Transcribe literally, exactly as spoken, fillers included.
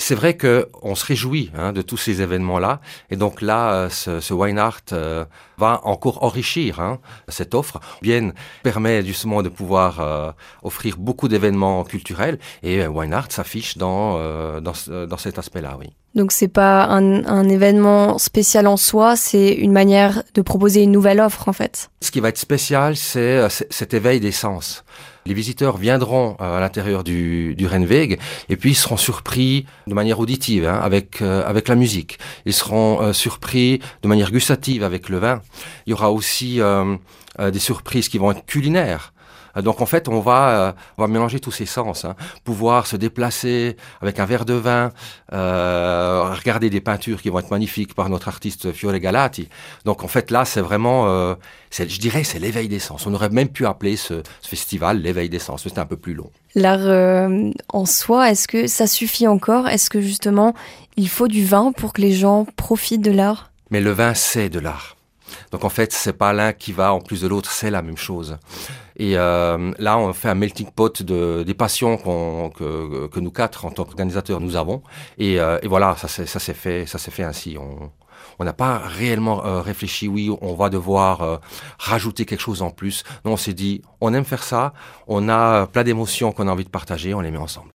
c'est vrai qu'on se réjouit hein, de tous ces événements-là. Et donc là, euh, ce, ce Wine Art euh, va encore enrichir hein, cette offre. Bien permet justement de pouvoir euh, offrir beaucoup d'événements culturels. Et euh, Wine Art s'affiche dans, euh, dans, dans cet aspect-là, oui. Donc c'est pas un, un événement spécial en soi, c'est une manière de proposer une nouvelle offre en fait. Ce qui va être spécial, c'est euh, cet éveil des sens. Les visiteurs viendront euh, à l'intérieur du, du Rennweg et puis ils seront surpris de manière auditive hein, avec, euh, avec la musique. Ils seront euh, surpris de manière gustative avec le vin. Il y aura aussi euh, euh, des surprises qui vont être culinaires. Donc en fait, on va, euh, on va mélanger tous ces sens, hein. Pouvoir se déplacer avec un verre de vin, euh, regarder des peintures qui vont être magnifiques par notre artiste Fiore Galati. Donc en fait, là, c'est vraiment, euh, c'est, je dirais, c'est l'éveil des sens. On aurait même pu appeler ce, ce festival l'éveil des sens, mais c'est un peu plus long. L'art euh, en soi, est-ce que ça suffit encore ? Est-ce que justement, il faut du vin pour que les gens profitent de l'art ? Mais le vin, c'est de l'art. Donc en fait, c'est pas l'un qui va en plus de l'autre, c'est la même chose. Et euh, là, on fait un melting pot de des passions qu'on, que, que nous quatre, en tant qu'organisateurs, nous avons. Et, euh, et voilà, ça s'est, ça s'est fait, ça s'est fait ainsi. On on n'a pas réellement euh, réfléchi. Oui, on va devoir euh, rajouter quelque chose en plus. Non, on s'est dit, on aime faire ça. On a plein d'émotions qu'on a envie de partager. On les met ensemble.